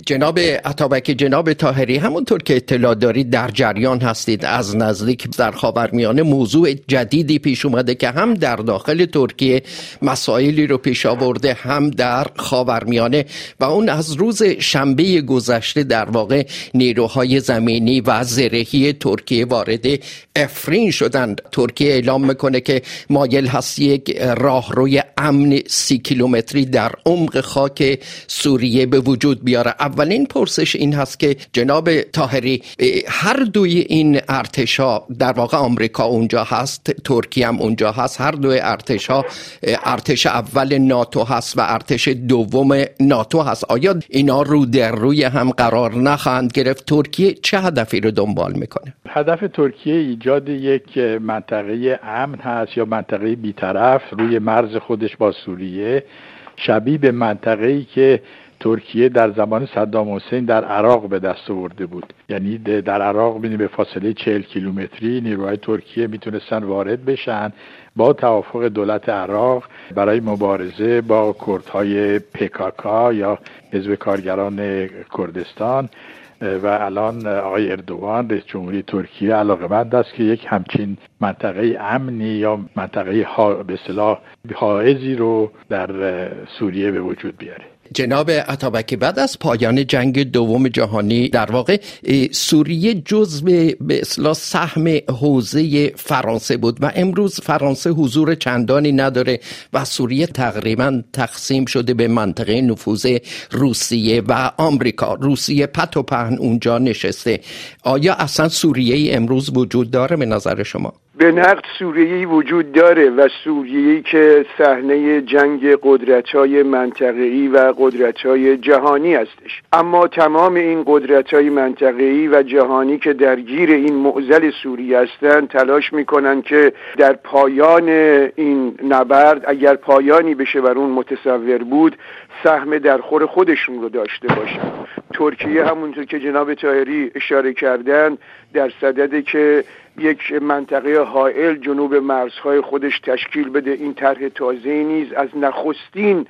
جناب عطابک، جناب طاهری، همونطور که اطلاع دارید در جریان هستید از نزدیک در خاورمیانه موضوع جدیدی پیش اومده که هم در داخل ترکیه مسائلی رو پیش آورده، هم در خاورمیانه، و اون از روز شنبه گذشته در واقع نیروهای زمینی و زرهی ترکیه وارد افرین شدند. ترکیه اعلام میکنه که مایل هست یک راهروی امن 30 کیلومتری در عمق خاک سوریه به وجود بیاره. اولین پرسش این هست که جناب طاهری، هر دوی این ارتش‌ها، در واقع آمریکا اونجا هست، ترکیه هم اونجا هست، هر دوی ارتش‌ها، ارتش اول ناتو هست و ارتش دوم ناتو هست، آیا اینا رو در روی هم قرار نخواهند گرفت؟ ترکیه چه هدفی رو دنبال میکنه؟ هدف ترکیه ایجاد یک منطقه امن هست یا منطقه بی‌طرف روی مرز خودش با سوریه، شبیه به منطقه‌ای که ترکیه در زمان صدام حسین در عراق به دست آورده بود. یعنی در عراق به فاصله 40 کیلومتری نیروهای ترکیه میتونستن وارد بشن با توافق دولت عراق برای مبارزه با کردهای PKK یا حزب کارگران کردستان. و الان آقای اردوغان رئیس جمهوری ترکیه علاقه‌مند است که یک همچین منطقه امنی یا منطقه به اصطلاح حائزی رو در سوریه به وجود بیاره. جناب عطابک، بعد از پایان جنگ دوم جهانی در واقع سوریه جزو به اصطلاح سهم حوزه فرانسه بود و امروز فرانسه حضور چندانی نداره و سوریه تقریبا تقسیم شده به منطقه نفوذ روسیه و آمریکا. روسیه پت و پهن اونجا نشسته. آیا اصلا سوریه امروز وجود داره به نظر شما؟ به نقد سوریه‌ای وجود داره و سوریه‌ای که صحنه جنگ قدرت‌های منطقه‌ای و قدرت‌های جهانی هستش. اما تمام این قدرت‌های منطقه‌ای و جهانی که درگیر این معضل سوریه هستند تلاش می‌کنند که در پایان این نبرد، اگر پایانی بشه بر اون متصور بود، سهم در خور خودشون رو داشته باشن. ترکیه همونطور که جناب طاهری اشاره کردن در صدده که یک منطقه حائل جنوب مرزهای خودش تشکیل بده. این طرح تازه نیز از نخستین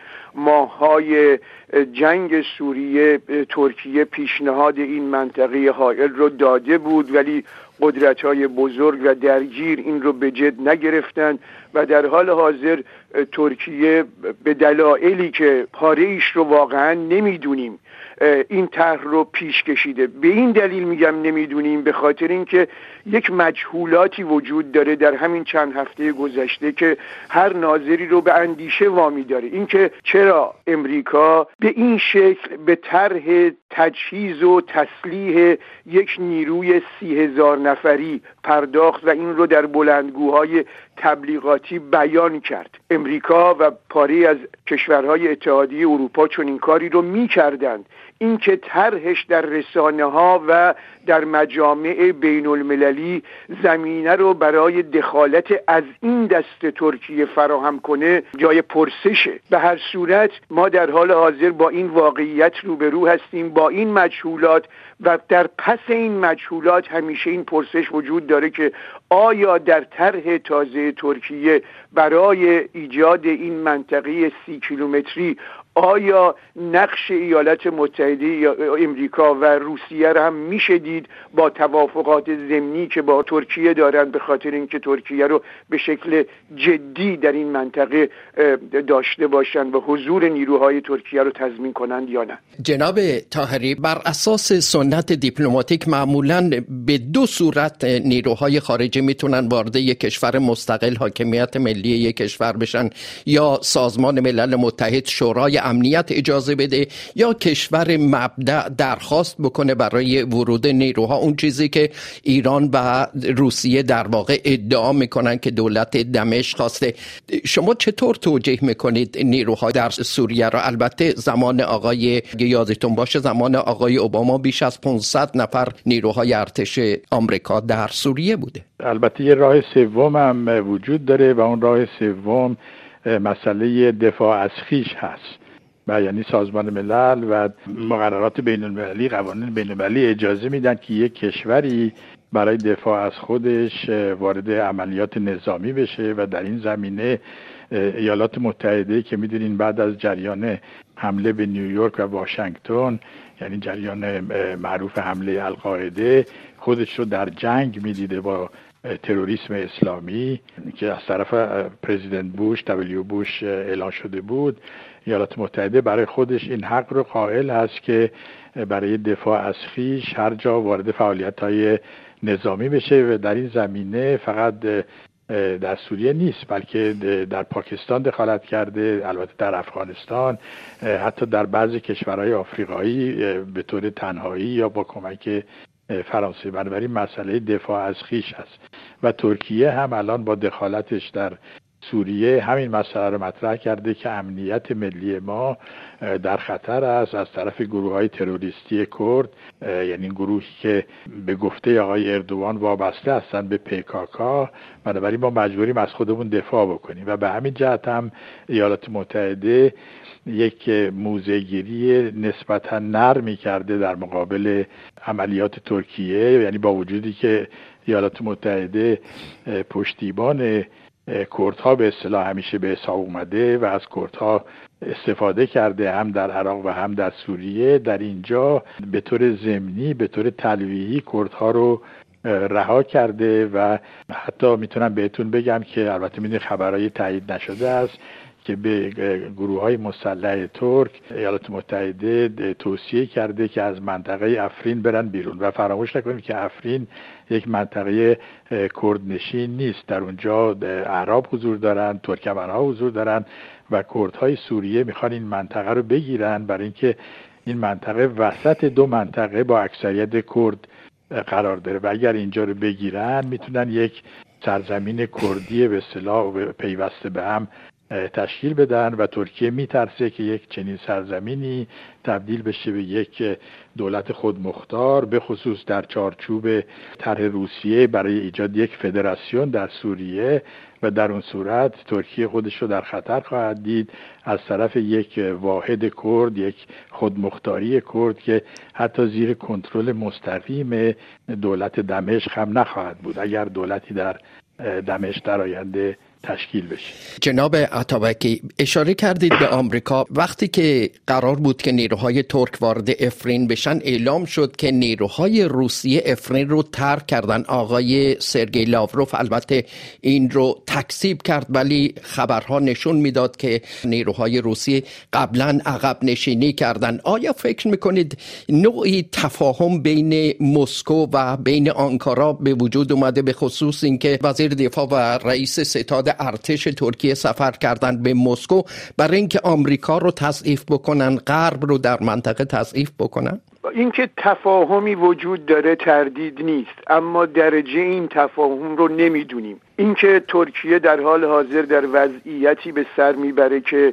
ماه‌های جنگ سوریه ترکیه پیشنهاد این منطقه حائل رو داده بود، ولی قدرت‌های بزرگ و درگیر این رو به جد نگرفتند و در حال حاضر ترکیه به دلایلی که پاره‌ایش رو واقعا نمیدونیم این طرح رو پیش کشیده. به این دلیل میگم نمیدونیم، به خاطر اینکه یک مجهولاتی وجود داره در همین چند هفته گذشته که هر ناظری رو به اندیشه وامی داره. اینکه چرا امریکا به این شکل به طرح تجهیز و تسلیح یک نیروی 30,000 نفری پرداخت و این رو در بلندگوهای تبلیغاتی بیان کرد. امریکا و پاری از کشورهای اتحادیه اروپا چون این کاری رو می‌کردند. این که طرحش در رسانه‌ها و در مجامع بین المللی زمینه رو برای دخالت از این دست ترکیه فراهم کنه جای پرسشه. به هر صورت ما در حال حاضر با این واقعیت روبرو هستیم، با این مجهولات، و در پس این مجهولات همیشه این پرسش وجود داره که آیا در طرح تازه ترکیه برای ایجاد این منطقه 30 کیلومتری آیا نقش ایالات متحده یا امریکا و روسیه را هم میشه دید با توافقات ضمنی که با ترکیه دارند، به خاطر اینکه ترکیه رو به شکل جدی در این منطقه داشته باشند و حضور نیروهای ترکیه رو تضمین کنند یا نه؟ جناب طاهری، بر اساس سنت دیپلماتیک معمولاً به دو صورت نیروهای خارجی میتونن وارد یک کشور مستقل حاکمیت ملی یک کشور بشن، یا سازمان ملل متحد شورای امنیت اجازه بده یا کشور مبدأ درخواست بکنه برای ورود نیروها. اون چیزی که ایران و روسیه در واقع ادعا میکنن که دولت دمشق خواسته. شما چطور توجیه میکنید نیروها در سوریه را؟ البته زمان آقای، یادتون باشه زمان آقای اوباما بیش از 500 نفر نیروهای ارتش آمریکا در سوریه بوده. البته یه راه سوم هم وجود داره و اون راه سوم مسئله دفاع از خویش هست و یعنی سازمان ملل و مقررات بین المللی، قوانین بین المللی اجازه میدن که یک کشوری برای دفاع از خودش وارد عملیات نظامی بشه و در این زمینه ایالات متحده که میدونین بعد از جریان حمله به نیویورک و واشنگتن، یعنی جریان معروف حمله القاعده، خودش رو در جنگ میدیده با تروریسم اسلامی که از طرف پرزیدنت بوش بوش اعلان شده بود. ایالات متحده برای خودش این حق رو قائل هست که برای دفاع از خویش هر جا وارد فعالیت‌های نظامی بشه و در این زمینه فقط در سوریه نیست بلکه در پاکستان دخالت کرده، البته در افغانستان، حتی در بعضی کشورهای آفریقایی به طور تنهایی یا با کمک فرانسه. بنابراین مسئله دفاع از خویش است و ترکیه هم الان با دخالتش در سوریه همین مسئله رو مطرح کرده که امنیت ملی ما در خطر است از طرف گروه‌های تروریستی کرد، یعنی گروهی که به گفته آقای اردوغان وابسته هستند به PKK. بنابراین ما مجبوریم از خودمون دفاع بکنیم و به همین جهت هم ایالات متحده یک موضع‌گیری نسبتاً نرمی کرده در مقابل عملیات ترکیه، یعنی با وجودی که ایالات متحده پشتیبان کردها به اصطلاح همیشه به حساب اومده و از کردها استفاده کرده هم در عراق و هم در سوریه، در اینجا به طور ضمنی به طور تلویحی کردها رو رها کرده و حتی میتونم بهتون بگم که البته میدونید خبرهای تایید نشده است که به گروه‌های مسلح ترک ایالات متحده توصیه کرده که از منطقه افرین برن بیرون و فراموش نکنیم که افرین یک منطقه کردنشین نیست، در اونجا اعراب حضور دارن، ترکمن‌ها حضور دارن و کردهای سوریه میخوان این منطقه رو بگیرن برای اینکه این منطقه وسط دو منطقه با اکثریت کرد قرار داره و اگر اینجا رو بگیرن میتونن یک سرزمین کردی به اصطلاح پیوسته به هم تشکیل بدن و ترکیه میترسه که یک چنین سرزمینی تبدیل بشه به یک دولت خودمختار، به خصوص در چارچوب طرح روسیه برای ایجاد یک فدراسیون در سوریه و در اون صورت ترکیه خودش رو در خطر خواهد دید از طرف یک واحد کرد، یک خودمختاری کرد که حتی زیر کنترل مستقیم دولت دمشق هم نخواهد بود اگر دولتی در دمشق در آینده تشکیل بشه. جناب عطابکی، اشاره کردید به آمریکا. وقتی که قرار بود که نیروهای ترک وارد افرین بشن، اعلام شد که نیروهای روسیه افرین رو ترک کردن. آقای سرگئی لاوروف البته این رو تکذیب کرد، ولی خبرها نشون میداد که نیروهای روسیه قبلا عقب نشینی کردن. آیا فکر میکنید نوعی تفاهم بین مسکو و بین آنکارا به وجود اومده، به خصوص اینکه وزیر دفاع و رئیس ستاد ارتش ترکیه سفر کردن به مسکو برای اینکه آمریکا رو تضعیف بکنن، غرب رو در منطقه تضعیف بکنن؟ اینکه تفاهمی وجود داره تردید نیست، اما درجه این تفاهم رو نمیدونیم. اینکه ترکیه در حال حاضر در وضعیتی به سر میبره که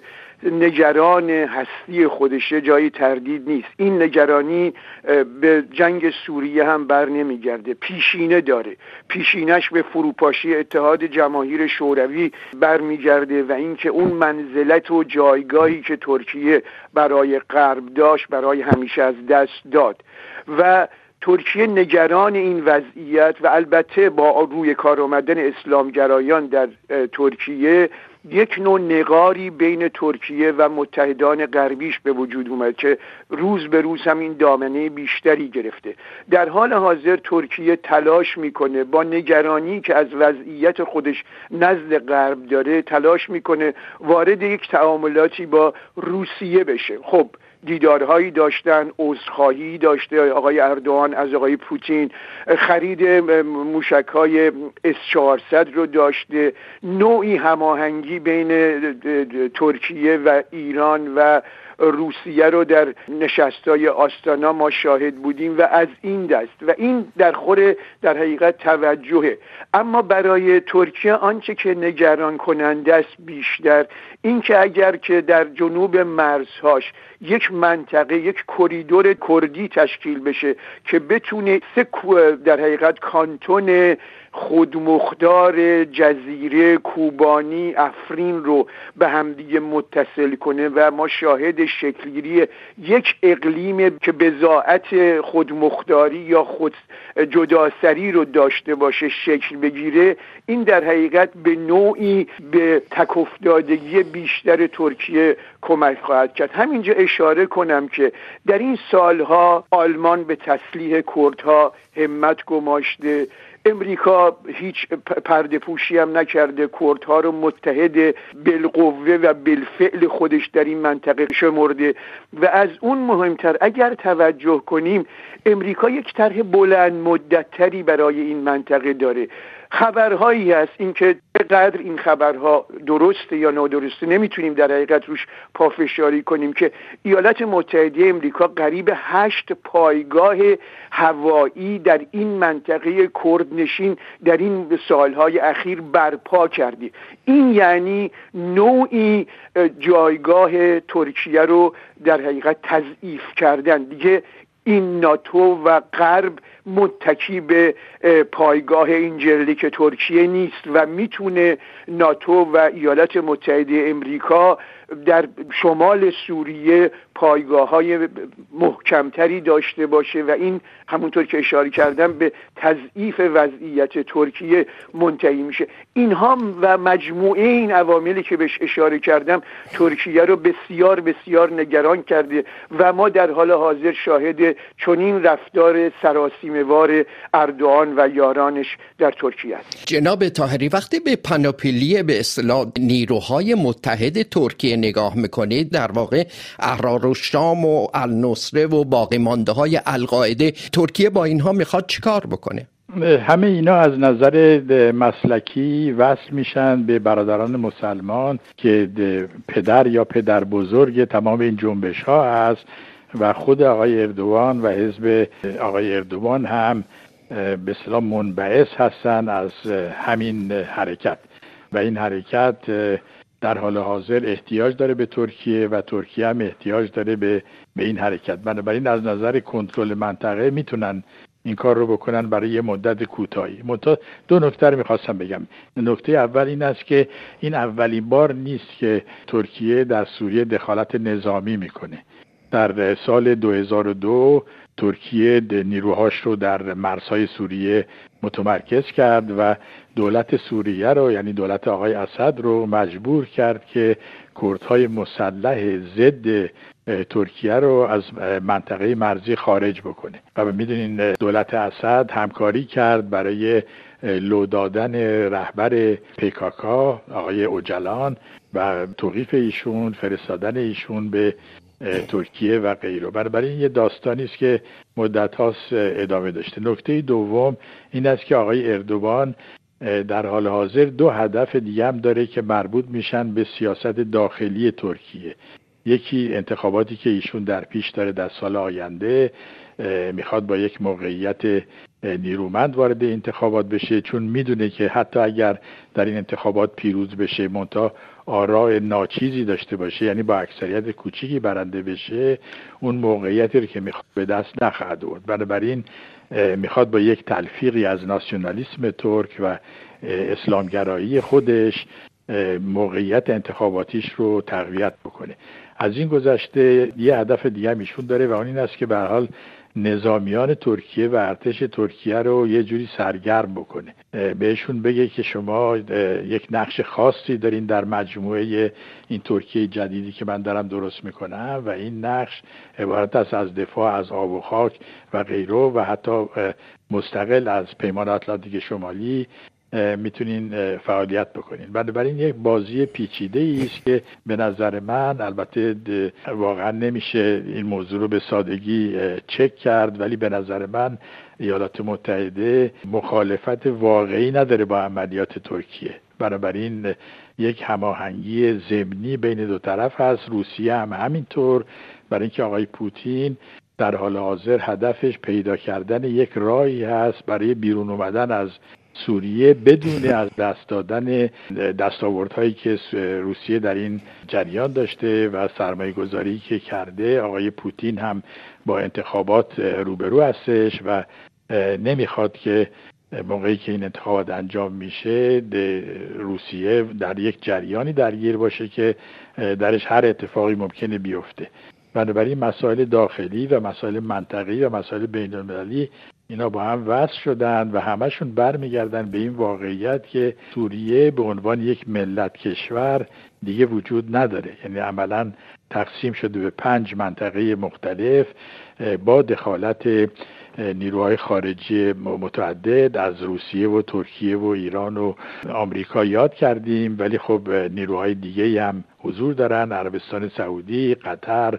نگران هستی خودشه جایی تردید نیست. این نگرانی به جنگ سوریه هم بر نمیگرده، پیشینه داره. پیشینش به فروپاشی اتحاد جماهیر شوروی برمیگرده و اینکه اون منزلت و جایگاهی که ترکیه برای غرب داشت برای همیشه از دست داد و ترکیه نگران این وضعیت و البته با روی کار آمدن اسلامگرایان در ترکیه یک نوع نقاری بین ترکیه و متحدان غربیش به وجود اومد که روز به روز هم این دامنه بیشتری گرفته. در حال حاضر ترکیه تلاش میکنه با نگرانی که از وضعیت خودش نزد غرب داره، تلاش میکنه وارد یک تعاملاتی با روسیه بشه. خب دیدارهایی داشتن، عذرخواهی داشته آقای اردوغان از آقای پوتین، خرید موشک‌های S-400 رو داشته، نوعی هماهنگی بین ترکیه و ایران و روسیه رو در نشستای آستانا ما شاهد بودیم و از این دست و این در حقیقت توجهه. اما برای ترکیه آنچه که نگران کننده است بیشتر این که اگر که در جنوب مرزهاش یک منطقه، یک کریدور کردی تشکیل بشه که بتونه در حقیقت کانتون خودمختار جزیره کوبانی افرین رو به همدیگه متصل کنه و ما شاهد شکلگیری یک اقلیم که بضاعت خودمختاری یا خود جداسری رو داشته باشه شکل بگیره، این در حقیقت به نوعی به تک‌افتادگی بیشتر ترکیه کمک خواهد کرد. همینجا اشاره کنم که در این سالها آلمان به تسلیح کردها همت گماشته، امریکا هیچ پرده پوشی هم نکرده، کردها رو متحد بالقوه و بالفعل خودش در این منطقه شمرده و از اون مهمتر اگر توجه کنیم امریکا یک طرح بلند مدت‌تری برای این منطقه داره. خبرهایی هست اینکه چقدر این خبرها درسته یا نادرسته نمیتونیم در حقیقت روش پافشاری کنیم که ایالات متحده امریکا قریب 8 پایگاه هوایی در این منطقه کردنشین در این سالهای اخیر برپا کرده. این یعنی نوعی جایگاه ترکیه رو در حقیقت تضعیف کردن. دیگه این ناتو و غرب متکی به پایگاه اینجرلیک ترکیه نیست و میتونه ناتو و ایالات متحده امریکا در شمال سوریه پایگاه‌های محکمتری داشته باشه و این همونطور که اشاره کردم به تضعیف وضعیت ترکیه منتهی میشه. اینها و مجموعه این عواملی که بهش اشاره کردم ترکیه رو بسیار بسیار نگران کرده و ما در حال حاضر شاهد چنین رفتار سراسیمه‌وار اردوغان و یارانش در ترکیه است. جناب طاهری، وقتی به پانوپلی به اصطلاح نیروهای متحد ترکیه نگاه میکنید، در واقع احرار الشام و النصره و باقی مانده های القاعده، ترکیه با اینها میخواد چیکار بکنه؟ همه اینا از نظر مسلکی وصل میشن به برادران مسلمان که پدر یا پدر بزرگ تمام این جنبش ها هست و خود آقای اردوغان و حزب آقای اردوغان هم به اصطلاح منبعث هستن از همین حرکت و این حرکت در حال حاضر احتیاج داره به ترکیه و ترکیه هم احتیاج داره به این حرکت. بنابراین از نظر کنترل منطقه میتونن این کار رو بکنن برای یه مدت کوتاهی. دو نکته رو میخواستم بگم. نکته اول این است که این اولین بار نیست که ترکیه در سوریه دخالت نظامی میکنه. در سال 2002 ترکیه نیروهاش رو در مرزهای سوریه متمرکز کرد و دولت سوریه رو، یعنی دولت آقای اسد رو مجبور کرد که کردهای مسلح ضد ترکیه رو از منطقه مرزی خارج بکنه و میدونین دولت اسد همکاری کرد برای لو دادن رهبر PKK آقای اوجلان و توقیف ایشون، فرستادن ایشون به ترکیه و غیره. بنابراین یه داستانی است که مدت هاست ادامه داشته. نکته دوم این است که آقای اردوغان در حال حاضر 2 هدف دیگه هم داره که مربوط میشن به سیاست داخلی ترکیه. یکی انتخاباتی که ایشون در پیش داره در سال آینده، میخواد با یک موقعیت نیرومند وارد انتخابات بشه، چون میدونه که حتی اگر در این انتخابات پیروز بشه منتها آراء ناچیزی داشته باشه، یعنی با اکثریت کوچیکی برنده بشه، اون موقعیتی رو که میخواد به دست نخواهد آورد. بنابراین میخواد با یک تلفیقی از ناسیونالیسم ترک و اسلامگرایی خودش موقعیت انتخاباتیش رو تقویت بکنه. از این گذشته یه هدف دیگه هم ایشون داره و اون این است که به هر حال نظامیان ترکیه و ارتش ترکیه رو یه جوری سرگرم بکنه، بهشون بگه که شما یک نقش خاصی دارین در مجموعه این ترکیه جدیدی که من دارم درست میکنم و این نقش عبارت است از دفاع از آب و خاک و غیره و حتی مستقل از پیمان آتلانتیک شمالی میتونین فعالیت بکنین. بنابراین یک بازی پیچیده است که به نظر من، البته واقعا نمیشه این موضوع رو به سادگی چک کرد، ولی به نظر من ایالات متحده مخالفت واقعی نداره با عملیات ترکیه. بنابراین یک هماهنگی ضمنی بین دو طرف هست. روسیه هم همینطور، برای اینکه آقای پوتین در حال حاضر هدفش پیدا کردن یک راهی هست برای بیرون اومدن از سوریه بدون از دست دادن دستاوردهایی که روسیه در این جریان داشته و سرمایه گذاری که کرده. آقای پوتین هم با انتخابات روبرو هستش و نمیخواد که موقعی که این انتخابات انجام میشه روسیه در یک جریانی درگیر باشه که درش هر اتفاقی ممکنه بیفته. بنابراین مسائل داخلی و مسائل منطقی و مسائل بین‌المللی اینا با هم وصل شدن و همشون برمیگردن به این واقعیت که سوریه به عنوان یک ملت کشور دیگه وجود نداره. یعنی عملاً تقسیم شده به 5 منطقه مختلف با دخالت نیروهای خارجی متعدد از روسیه و ترکیه و ایران و آمریکا یاد کردیم، ولی خب نیروهای دیگه هم حضور دارن، عربستان سعودی، قطر،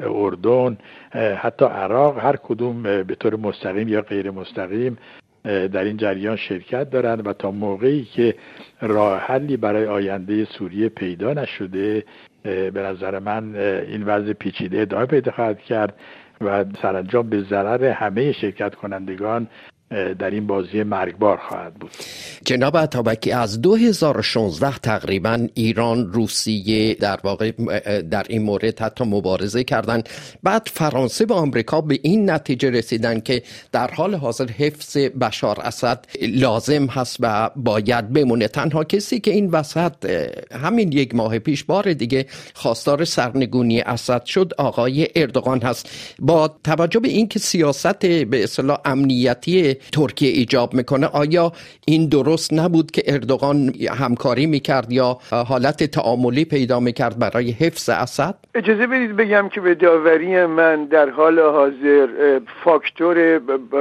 اردن، حتی عراق، هر کدوم به طور مستقیم یا غیر مستقیم در این جریان شرکت دارن و تا موقعی که راه حلی برای آینده سوریه پیدا نشده به نظر من این وضع پیچیده ادامه پیدا خواهد کرد و سرانجام به ضرر همه شرکت کنندگان در این بازی مرگبار خواهد بود. جناب عطابکی، از 2016 تقریبا ایران، روسیه در واقع در این مورد حتی مبارزه کردن. بعد فرانسه و آمریکا به این نتیجه رسیدن که در حال حاضر حفظ بشار اسد لازم هست و باید بمونه. تنها کسی که این وسط همین 1 ماه پیش بار دیگه خواستار سرنگونی اسد شد آقای اردوغان هست. با توجه به اینکه سیاست به اصطلاح امنیتی ترکیه ایجاب میکنه، آیا این درست نبود که اردوغان همکاری میکرد یا حالت تعاملی پیدا میکرد برای حفظ اسد؟ اجازه بدید بگم که به داوری من در حال حاضر فاکتور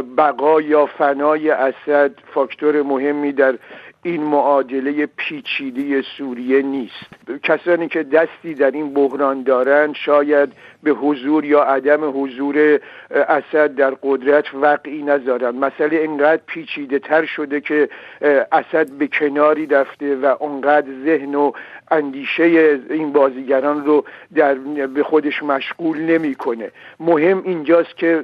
بقا یا فنای اسد فاکتور مهمی در این معادله پیچیده سوریه نیست. کسانی که دستی در این بحران دارند شاید به حضور یا عدم حضور اسد در قدرت وقعی نذارند. مسئله اینقدر پیچیده تر شده که اسد به کناری رفته و اونقدر ذهن و اندیشه این بازیگران رو به خودش مشغول نمیکنه. مهم اینجاست که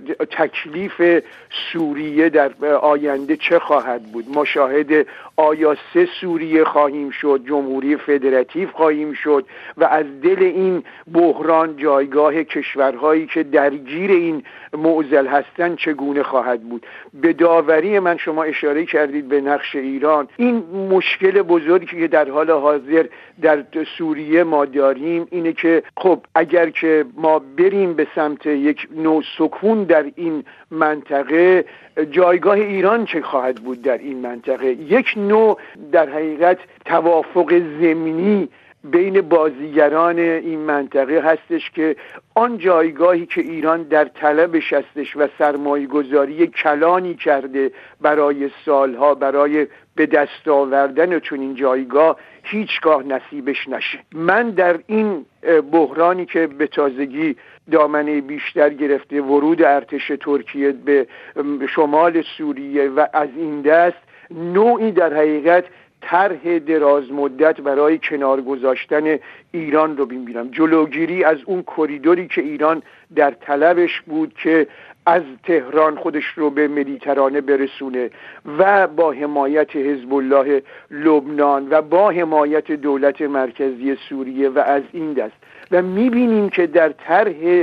تکلیف سوریه در آینده چه خواهد بود. ما شاهد آیا 3 سوریه خواهیم شد، جمهوری فدراتیو خواهیم شد و از دل این بحران جایگاه کشورهایی که درگیر این معضل هستند چگونه خواهد بود. به داوری من شما اشاره کردید به نقش ایران. این مشکل بزرگی که در حال حاضر در سوریه ما داریم اینه که خب اگر که ما بریم به سمت یک نوع سکون در این منطقه، جایگاه ایران چه خواهد بود در این منطقه؟ یک نوع در حقیقت توافق ضمنی بین بازیگران این منطقه هستش که آن جایگاهی که ایران در طلبش هستش و سرمایه‌گذاری کلانی کرده برای سالها برای به دست آوردن چون این جایگاه هیچگاه نصیبش نشه. من در این بحرانی که به تازگی دامنه بیشتر گرفته، ورود ارتش ترکیه به شمال سوریه و از این دست نوعی در حقیقت طرح دراز مدت برای کنار گذاشتن ایران رو می‌بینم. جلوگیری از اون کریدوری که ایران در طلبش بود که از تهران خودش رو به مدیترانه برسونه و با حمایت حزب الله لبنان و با حمایت دولت مرکزی سوریه و از این دست. و می‌بینیم که در طرح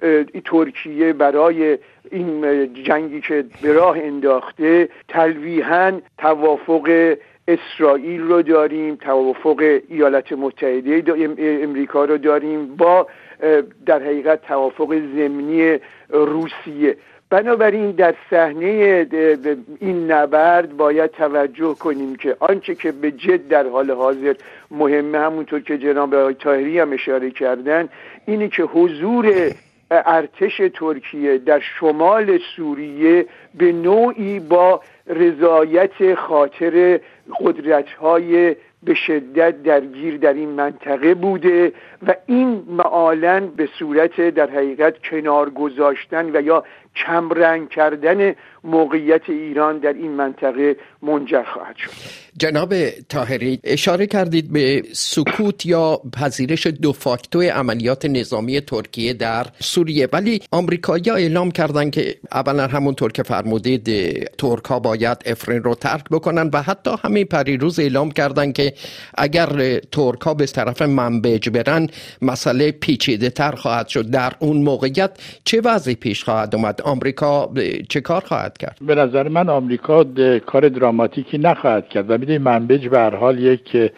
ترکیه برای این جنگی که به راه انداخته تلویحاً توافق اسرائیل رو داریم، توافق ایالات متحده امریکا رو داریم با در حقیقت توافق ضمنی روسیه. بنابراین در صحنه این نبرد باید توجه کنیم که آنچه که به جد در حال حاضر مهمه، همونطور که جناب آقای طاهری هم اشاره کردن، اینه که حضور ارتش ترکیه در شمال سوریه به نوعی با رضایت خاطر قدرت‌های به شدت درگیر در این منطقه بوده و این معالاً به صورت در حقیقت کنار گذاشتن و یا کمرنگ کردن موقعیت ایران در این منطقه منجر خواهد شد. جناب طاهری، اشاره کردید به سکوت یا پذیرش دو فاکتو عملیات نظامی ترکیه در سوریه، ولی آمریکایی‌ها اعلام کردند که اولا همونطور که فرمودید ترک‌ها باید افرین رو ترک بکنن و حتی همین پریروز اعلام کردند که اگر ترک ها به طرف منبج برن مسئله پیچیده تر خواهد شد. در اون موقعیت چه وضعی پیش خواهد اومد؟ آمریکا چه کار خواهد کرد؟ به نظر من آمریکا کار دراماتیکی نخواهد کرد و میدونی منبج به هر حال یک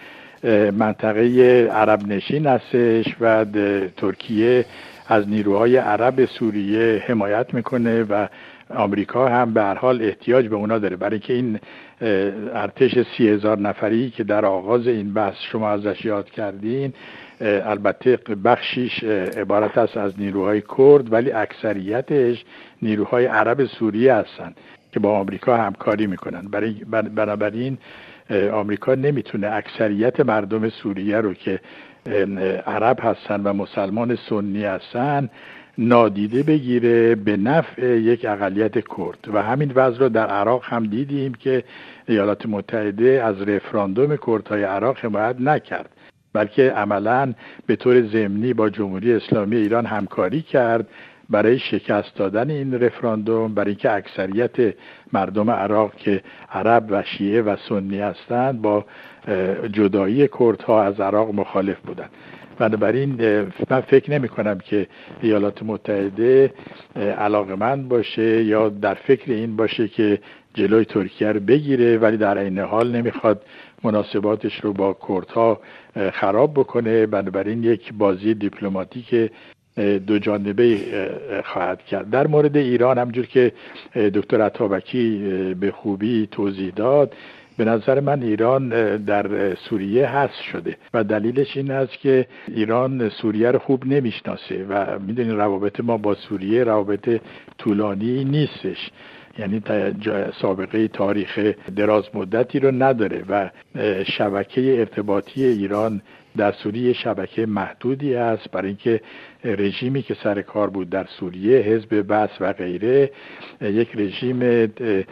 منطقه عرب نشین هستش و ترکیه از نیروهای عرب سوریه حمایت میکنه و آمریکا هم به هر حال احتیاج به اونا داره، برای که این ارتش 30,000 نفری که در آغاز این بحث شما ازش یاد کردین البته بخشیش عبارت است از نیروهای کرد ولی اکثریتش نیروهای عرب سوریه هستن که با آمریکا همکاری میکنن. بنابراین آمریکا نمیتونه اکثریت مردم سوریه رو که عرب هستن و مسلمان سنی هستن نادیده بگیره به نفع یک اقلیت کرد و همین وضع رو در عراق هم دیدیم که ایالات متحده از رفراندوم کردهای عراق حمایت نکرد بلکه عملاً به طور ضمنی با جمهوری اسلامی ایران همکاری کرد برای شکست دادن این رفراندوم، برای اینکه اکثریت مردم عراق که عرب و شیعه و سنی هستند با جدایی کردها از عراق مخالف بودند. بنابراین من فکر نمی کنم که ایالات متحده علاقمند باشه یا در فکر این باشه که جلوی ترکیه رو بگیره، ولی در این حال نمیخواد مناسباتش رو با کردها خراب بکنه. بنابراین یک بازی دیپلماتیک دو جانبه خواهد کرد. در مورد ایران همجور که دکتر عطابکی به خوبی توضیح داد، به نظر من ایران در سوریه حذف شده و دلیلش این است که ایران سوریه رو خوب نمیشناسه و میدونید روابط ما با سوریه روابط طولانی نیستش، یعنی سابقه تاریخ دراز مدتی رو نداره و شبکه ارتباطی ایران در سوریه شبکه محدودی است، برای اینکه رژیمی که سر کار بود در سوریه حزب بعث و غیره یک رژیم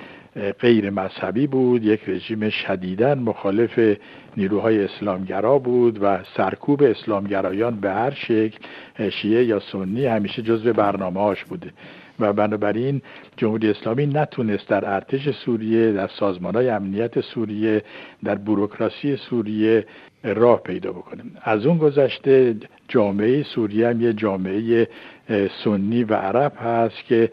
غیر مذهبی بود، یک رژیم شدیداً مخالف نیروهای اسلامگرا بود و سرکوب اسلامگرایان به هر شکل شیعه یا سنی همیشه جزو برنامه‌هاش بوده و بنابراین جمهوری اسلامی نتونست در ارتش سوریه، در سازمان‌های امنیت سوریه، در بوروکراسی سوریه راه پیدا بکنه. از اون گذشته جامعه سوریه هم یه جامعه سنی و عرب هست که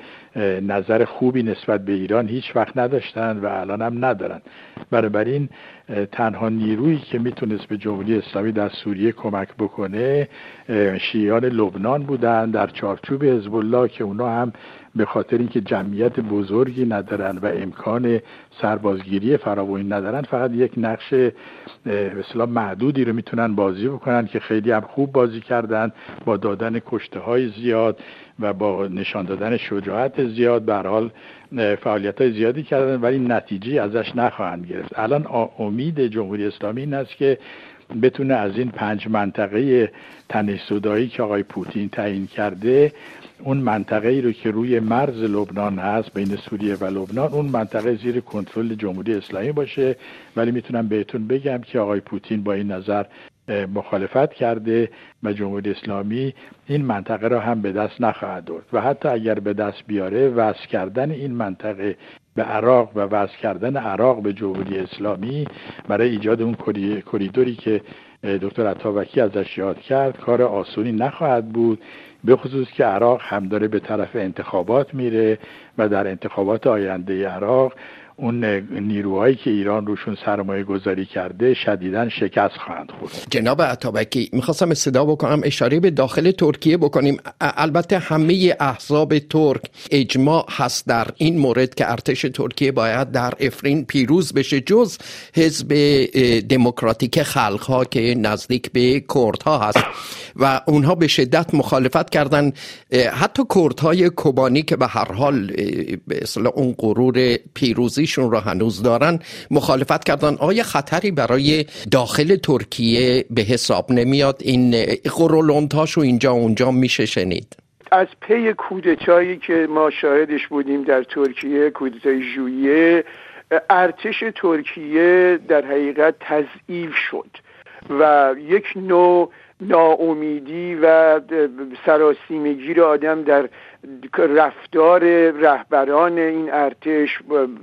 نظر خوبی نسبت به ایران هیچ وقت نداشتن و الان هم ندارن. بنابراین تنها نیرویی که میتونست به جمهوری اسلامی در سوریه کمک بکنه شیعیان لبنان بودن در چارچوب حزب الله که اونا هم به خاطر اینکه جمعیت بزرگی ندارن و امکان سربازگیری فراوانی ندارن فقط یک نقش به اصطلاح معدودی رو میتونن بازی بکنن که خیلی هم خوب بازی کردن با دادن کشته‌های زیاد و با نشان دادن شجاعت زیاد. به هر حال فعالیت‌های زیادی کردن ولی نتیجه ازش نخواهند گرفت. الان امید جمهوری اسلامی این است که بتونه از این 5 منطقه تنش‌زدایی که آقای پوتین تعیین کرده اون منطقه‌ای رو که روی مرز لبنان هست بین سوریه و لبنان اون منطقه زیر کنترل جمهوری اسلامی باشه. ولی میتونم بهتون بگم که آقای پوتین با این نظر مخالفت کرده و جمهوری اسلامی این منطقه را هم به دست نخواهد آورد و حتی اگر به دست بیاره وصل کردن این منطقه به عراق و وصل کردن عراق به جمهوری اسلامی برای ایجاد اون کریدوری که دکتر عطابکی ازش یاد کرد کار آسونی نخواهد بود، به خصوص که عراق هم داره به طرف انتخابات میره و در انتخابات آینده عراق اون نیروهایی که ایران روشون سرمایه گذاری کرده شدیداً شکست خواهند خورد. جناب عطابکی میخواستم استدعا بکنم اشاره به داخل ترکیه بکنیم. البته همه احزاب ترک اجماع هست در این مورد که ارتش ترکیه باید در افرین پیروز بشه جز حزب دموکراتیک خلق‌ها که نزدیک به کردها هست و اونها به شدت مخالفت کردن. حتی کردهای کوبانی که به هر حال به اصطلاح اون غرور پیروزیشون را هنوز دارن مخالفت کردن. آیا خطری برای داخل ترکیه به حساب نمیاد؟ این قرولندهاشو اینجا اونجا میشه شنید. از پی کودتایی که ما شاهدش بودیم در ترکیه، کودتای ژوئیه، ارتش ترکیه در حقیقت تضعیف شد و یک نوع ناامیدی و سراسیمگی رو آدم در رفتار رهبران این ارتش،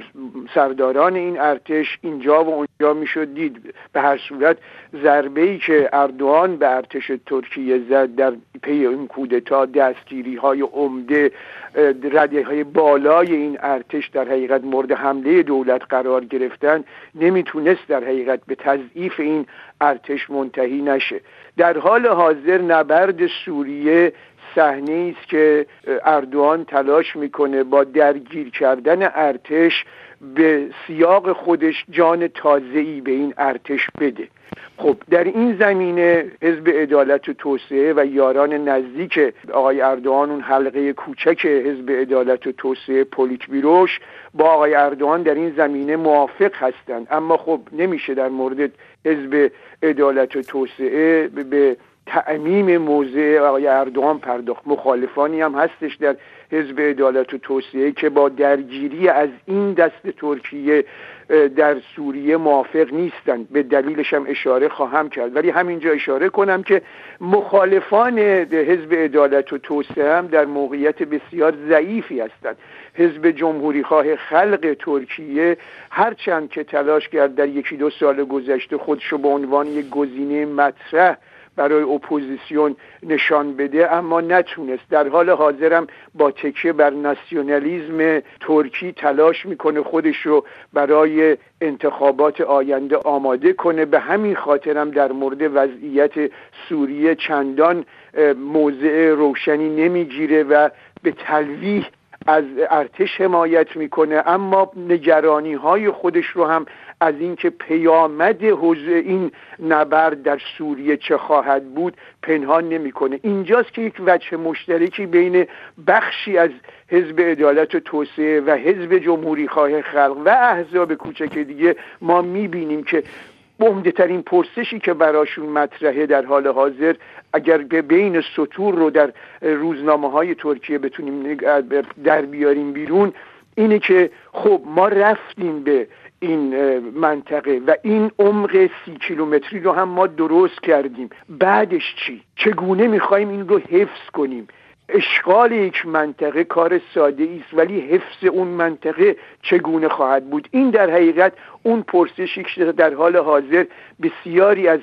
سرداران این ارتش اینجا و اونجا میشد دید. به هر صورت ضربه‌ای که اردوغان به ارتش ترکیه زد در پی این کودتا، دستگیری‌های عمده، رده‌های بالای این ارتش در حقیقت مورد حمله دولت قرار گرفتن، نمیتونست در حقیقت به تضعیف این ارتش منتهی نشه. در حال حاضر نبرد سوریه صحنه‌ای است که اردوغان تلاش میکنه با درگیر کردن ارتش به سیاق خودش جان تازه‌ای به این ارتش بده. خب در این زمینه حزب عدالت و توسعه و یاران نزدیک آقای اردوغان، اون حلقه کوچک حزب عدالت و توسعه پولیت بیروش، با آقای اردوغان در این زمینه موافق هستند. اما خب نمیشه در مورد حزب عدالت و توسعه به تعمیم موضع آقای اردوغان پرداخت. مخالفانی هم هستش در حزب عدالت و توسعه که با درگیری از این دست ترکیه در سوریه موافق نیستند. به دلیلش هم اشاره خواهم کرد، ولی همینجا اشاره کنم که مخالفان حزب عدالت و توسعه هم در موقعیت بسیار ضعیفی هستند. حزب جمهوریخواه خلق ترکیه هرچند که تلاش کرد در 1-2 سال گذشته خودشو به عنوان یک گزینه مطرح برای اپوزیسیون نشان بده، اما نتونست. در حال حاضرم با تکیه بر ناسیونالیسم ترکی تلاش میکنه خودش رو برای انتخابات آینده آماده کنه. به همین خاطرم در مورد وضعیت سوریه چندان موضع روشنی نمیگیره و به تلویح از ارتش حمایت میکنه، اما نگرانی های خودش رو هم از اینکه پیامد این نبرد در سوریه چه خواهد بود پنهان نمیکنه. اینجاست که یک وجه مشترکی بین بخشی از حزب عدالت و توسعه و حزب جمهوریخواه خلق و احزاب کوچک دیگه ما میبینیم که عمده‌ترین پرسشی که براشون مطرحه در حال حاضر، اگر به بین سطور رو در روزنامه‌های ترکیه بتونیم در بیاریم بیرون، اینه که خب ما رفتیم به این منطقه و این عمق 30 کیلومتری رو هم ما درست کردیم، بعدش چی؟ چگونه می‌خوایم این رو حفظ کنیم؟ اشغال یک منطقه کار ساده است، ولی حفظ اون منطقه چگونه خواهد بود؟ این در حقیقت اون پرسشی که در حال حاضر بسیاری از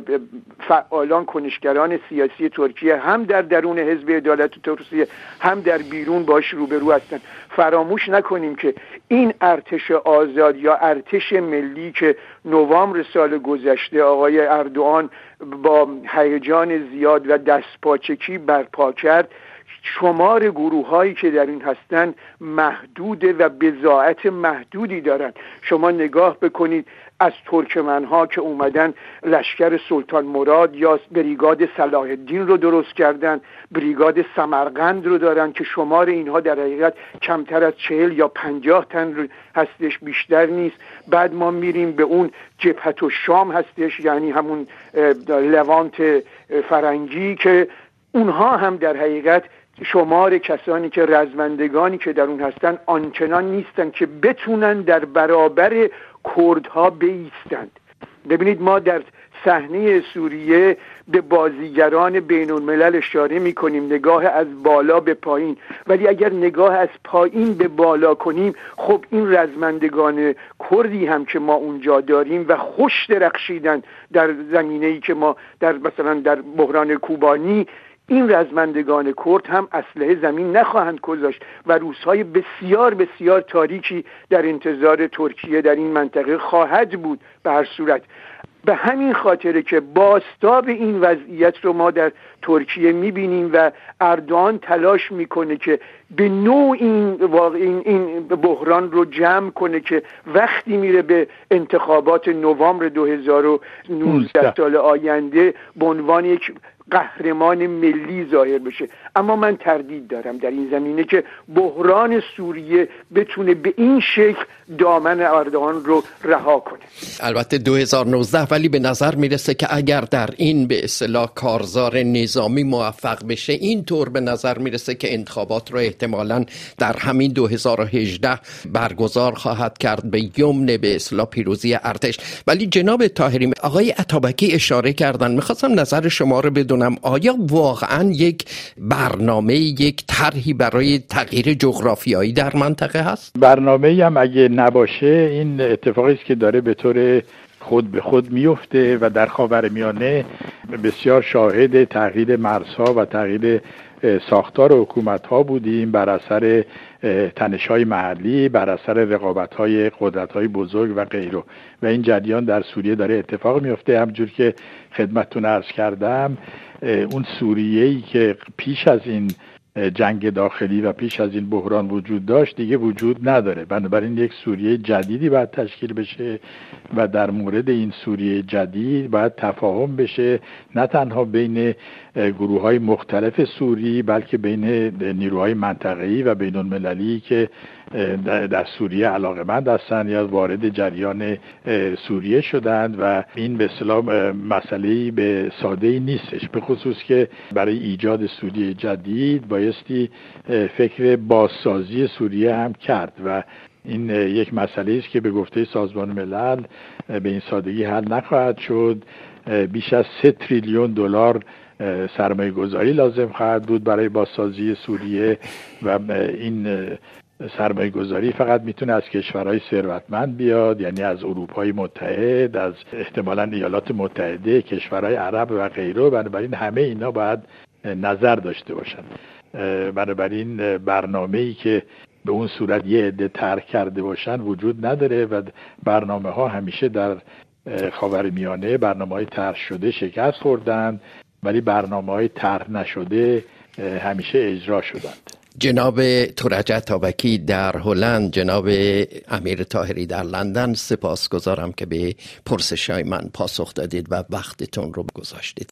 فعالان کنشگران سیاسی ترکیه هم در درون حزب عدالت و توسعه هم در بیرون باش روبرو هستند. فراموش نکنیم که این ارتش آزاد یا ارتش ملی که نوامبر سال گذشته آقای اردوغان با هیجان زیاد و دستپاچگی برپا کرد، شمار گروه هایی که در این هستند محدوده و بضاعت محدودی دارند. شما نگاه بکنید از ترکمن ها که اومدن لشکر سلطان مراد یا بریگاد صلاح الدین رو درست کردن، بریگاد سمرقند رو دارن که شمار اینها در حقیقت کمتر از 40 یا 50 تن هستش، بیشتر نیست. بعد ما میریم به اون جبهت الشام هستش، یعنی همون لوانت فرنگی، که اونها هم در حقیقت شمار کسانی که رزمندگانی که در اون هستن آنچنان نیستن که بتونن در برابر کردها بایستند. ببینید ما در صحنه سوریه به بازیگران بین الملل اشاره می کنیم، نگاه از بالا به پایین، ولی اگر نگاه از پایین به بالا کنیم، خب این رزمندگان کردی هم که ما اونجا داریم و خوش درخشیدن در زمینه‌ای که ما در مثلا در بحران کوبانی، این رزمندگان کرد هم اسلحه زمین نخواهند گذاشت و روزهای بسیار بسیار تاریکی در انتظار ترکیه در این منطقه خواهد بود. به هر صورت به همین خاطره که بازتاب این وضعیت رو ما در ترکیه میبینیم و اردوغان تلاش میکنه که به نوع این بحران رو جمع کنه که وقتی میره به انتخابات نوامبر 2019 سال آینده به عنوان یک قهرمان ملی ظاهر بشه. اما من تردید دارم در این زمینه که بحران سوریه بتونه به این شکل دامن اردوغان رو رها کنه. البته 2019 ولی به نظر میرسه که اگر در این به اصطلاح کارزار نظامی موفق بشه، اینطور به نظر میرسه که انتخابات رو احتمالاً در همین 2018 برگزار خواهد کرد به یمن به اصطلاح پیروزی ارتش. ولی جناب طاهری، آقای عطابکی اشاره کردن، میخواستم نظر شما رو بدونم، آیا واقعاً یک برنامه، یک طرحی برای تغییر جغرافیایی در منطقه هست؟ برنامه‌ای هم اگه نباشه، این اتفاقی است که داره به طور خود به خود میفته و در خاورمیانه بسیار شاهد تغییر مرزها و تغییر ساختار حکومت‌ها بودیم بر اثر تنش‌های محلی، بر اثر رقابت‌های قدرت‌های بزرگ و غیره. و این جریان در سوریه داره اتفاق میفته. همونجور که خدمتتون عرض کردم، اون سوریه‌ای که پیش از این جنگ داخلی و پیش از این بحران وجود داشت دیگه وجود نداره. بنابراین یک سوریه جدیدی باید تشکیل بشه و در مورد این سوریه جدید باید تفاهم بشه، نه تنها بین گروه‌های مختلف سوری، بلکه بین نیروهای منطقه‌ای و بین‌المللی که در سوریه علاقه‌مند هستند یا وارد جریان سوریه شدند. و این به اصطلاح مسئله‌ای به ساده‌ای نیستش، به خصوص که برای ایجاد سوریه جدید بایستی فکر بازسازی سوریه هم کرد و این یک مسئله است که به گفته سازمان ملل به این سادگی حل نخواهد شد. بیش از 3 تریلیون دلار سرمایه گذاری لازم خواهد بود برای بازسازی سوریه و این سرمایه گذاری فقط میتونه از کشورهای ثروتمند بیاد، یعنی از اروپای متحد، از احتمالاً ایالات متحده، کشورهای عرب و غیره. بنابراین همه اینا باید نظر داشته باشن. بنابراین برنامه‌ای که به اون صورت یه عده طرح کرده باشن وجود نداره و برنامه‌ها همیشه در خاورمیانه برنامه‌های طرح شده شکست خوردند، ولی برنامه‌های طرح نشده همیشه اجرا شدند. جناب تورج عطابکی در هلند، جناب امیر طاهری در لندن، سپاسگزارم که به پرسش‌های من پاسخ دادید و وقتتون رو گذاشتید.